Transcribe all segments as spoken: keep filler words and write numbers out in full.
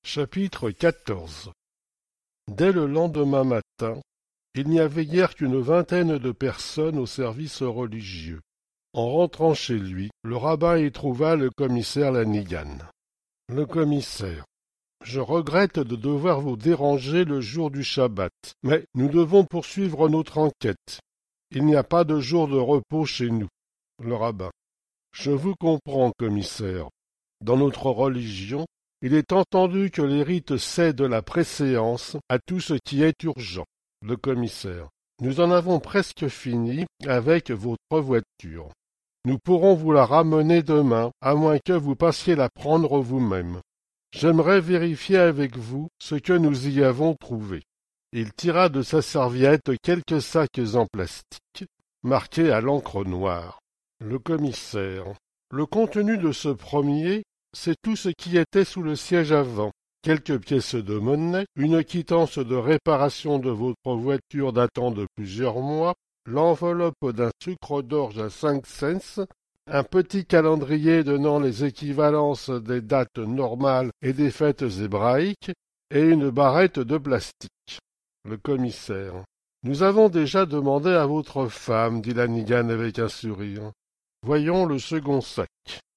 Chapitre quatorze. Dès le lendemain matin, il n'y avait guère qu'une vingtaine de personnes au service religieux. En rentrant chez lui, le rabbin y trouva le commissaire Lanigan. Le commissaire. Je regrette de devoir vous déranger le jour du Shabbat, mais nous devons poursuivre notre enquête. Il n'y a pas de jour de repos chez nous. Le rabbin. Je vous comprends, commissaire. Dans notre religion, il est entendu que les rites cèdent la préséance à tout ce qui est urgent. Le commissaire. Nous en avons presque fini avec votre voiture. Nous pourrons vous la ramener demain, à moins que vous passiez la prendre vous-même. J'aimerais vérifier avec vous ce que nous y avons trouvé. Il tira de sa serviette quelques sacs en plastique, marqués à l'encre noire. Le commissaire. Le contenu de ce premier, c'est tout ce qui était sous le siège avant. Quelques pièces de monnaie, une quittance de réparation de votre voiture datant de plusieurs mois, l'enveloppe d'un sucre d'orge à cinq cents, un petit calendrier donnant les équivalences des dates normales et des fêtes hébraïques, et une barrette de plastique. Le commissaire. Nous avons déjà demandé à votre femme, dit Lanigan avec un sourire. Voyons le second sac.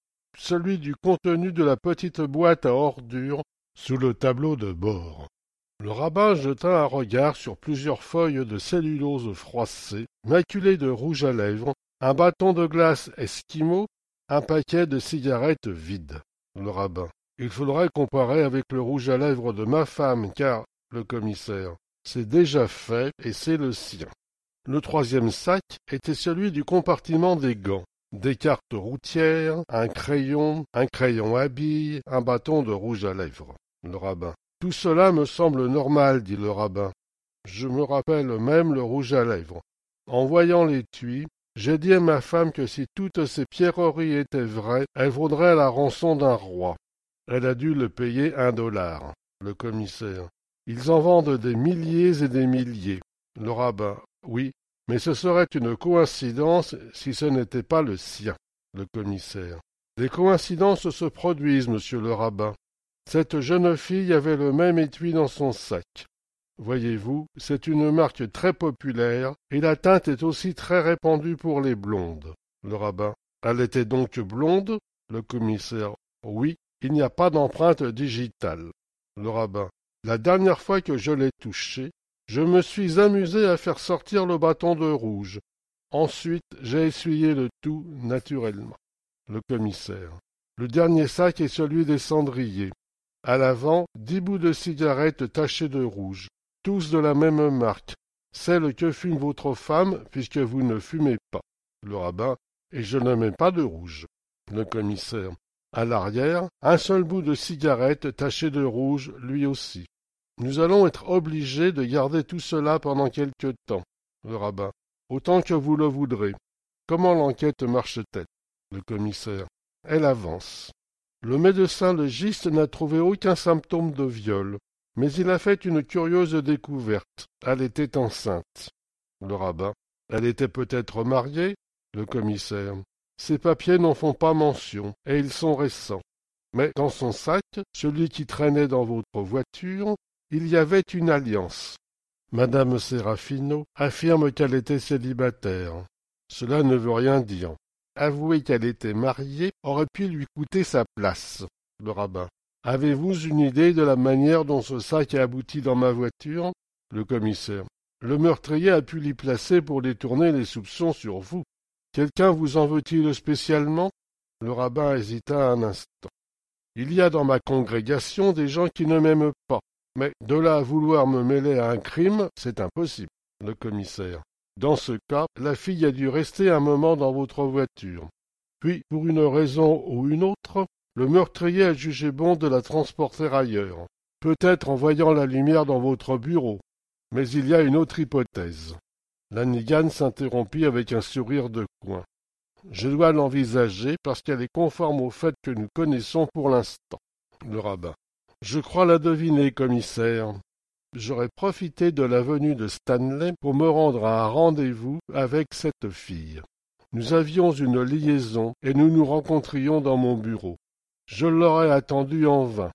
Celui du contenu de la petite boîte à ordures sous le tableau de bord. Le rabbin jeta un regard sur plusieurs feuilles de cellulose froissée, maculées de rouge à lèvres, un bâton de glace esquimau, un paquet de cigarettes vides. Le rabbin. Il faudrait comparer avec le rouge à lèvres de ma femme, car, le commissaire, c'est déjà fait et c'est le sien. Le troisième sac était celui du compartiment des gants. Des cartes routières, un crayon, un crayon à billes, un bâton de rouge à lèvres. Le rabbin. Tout cela me semble normal, dit le rabbin. Je me rappelle même le rouge à lèvres. En voyant l'étui, j'ai dit à ma femme que si toutes ces pierreries étaient vraies, elles vaudraient la rançon d'un roi. Elle a dû le payer un dollar. Le commissaire. Ils en vendent des milliers et des milliers. Le rabbin. Oui. Mais ce serait une coïncidence si ce n'était pas le sien, le commissaire. Des coïncidences se produisent, monsieur le rabbin. Cette jeune fille avait le même étui dans son sac. Voyez-vous, c'est une marque très populaire, et la teinte est aussi très répandue pour les blondes. Le rabbin. Elle était donc blonde? Le commissaire. Oui, il n'y a pas d'empreinte digitale. Le rabbin. La dernière fois que je l'ai touchée, je me suis amusé à faire sortir le bâton de rouge. Ensuite, j'ai essuyé le tout naturellement. Le commissaire. Le dernier sac est celui des cendriers. À l'avant, dix bouts de cigarettes tachées de rouge, tous de la même marque, celle que fume votre femme, puisque vous ne fumez pas. Le rabbin. Et je ne mets pas de rouge. Le commissaire. À l'arrière, un seul bout de cigarette taché de rouge, lui aussi. Nous allons être obligés de garder tout cela pendant quelque temps. Le rabbin. Autant que vous le voudrez. Comment l'enquête marche-t-elle? Le commissaire. Elle avance. Le médecin légiste n'a trouvé aucun symptôme de viol, mais il a fait une curieuse découverte. Elle était enceinte. Le rabbin. Elle était peut-être mariée? Le commissaire. Ces papiers n'en font pas mention, et ils sont récents. Mais dans son sac, celui qui traînait dans votre voiture, il y avait une alliance. Madame Sérafino affirme qu'elle était célibataire. Cela ne veut rien dire. Avouer qu'elle était mariée aurait pu lui coûter sa place. Le rabbin. Avez-vous une idée de la manière dont ce sac a abouti dans ma voiture? Le commissaire. Le meurtrier a pu l'y placer pour détourner les soupçons sur vous. Quelqu'un vous en veut-il spécialement? Le rabbin hésita un instant. Il y a dans ma congrégation des gens qui ne m'aiment pas. Mais de là à vouloir me mêler à un crime, c'est impossible. Le commissaire. Dans ce cas, la fille a dû rester un moment dans votre voiture. Puis, pour une raison ou une autre, le meurtrier a jugé bon de la transporter ailleurs. Peut-être en voyant la lumière dans votre bureau. Mais il y a une autre hypothèse. Lanigan s'interrompit avec un sourire de coin. Je dois l'envisager parce qu'elle est conforme au fait que nous connaissons pour l'instant. Le rabbin. Je crois la deviner, commissaire. J'aurais profité de la venue de Stanley pour me rendre à un rendez-vous avec cette fille. Nous avions une liaison et nous nous rencontrions dans mon bureau. Je l'aurais attendue en vain.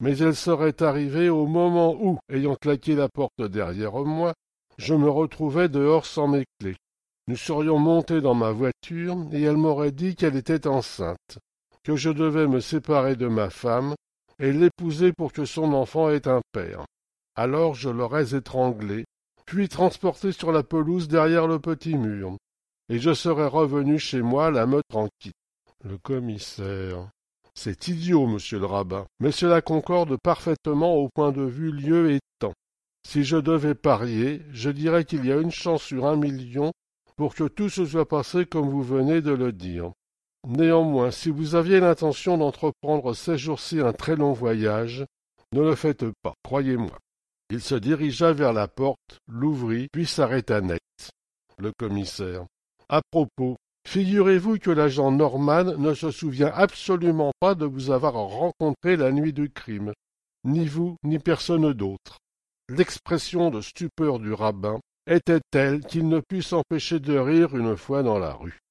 mais elle serait arrivée au moment où, ayant claqué la porte derrière moi, je me retrouvais dehors sans mes clés. Nous serions montés dans ma voiture, et elle m'aurait dit qu'elle était enceinte, que je devais me séparer de ma femme, et l'épouser pour que son enfant ait un père. Alors je l'aurais étranglée, puis transportée sur la pelouse derrière le petit mur, et je serais revenu chez moi la me tranquille. Le commissaire. C'est idiot, monsieur le rabbin, mais cela concorde parfaitement au point de vue lieu et temps. Si je devais parier, je dirais qu'il y a une chance sur un million pour que tout se soit passé comme vous venez de le dire. Néanmoins, si vous aviez l'intention d'entreprendre ces jours-ci un très long voyage, ne le faites pas, croyez-moi. Il se dirigea vers la porte, l'ouvrit, puis s'arrêta net. Le commissaire. À propos, figurez-vous que l'agent Norman ne se souvient absolument pas de vous avoir rencontré la nuit du crime, ni vous, ni personne d'autre. L'expression de stupeur du rabbin était telle qu'il ne put s'empêcher de rire une fois dans la rue.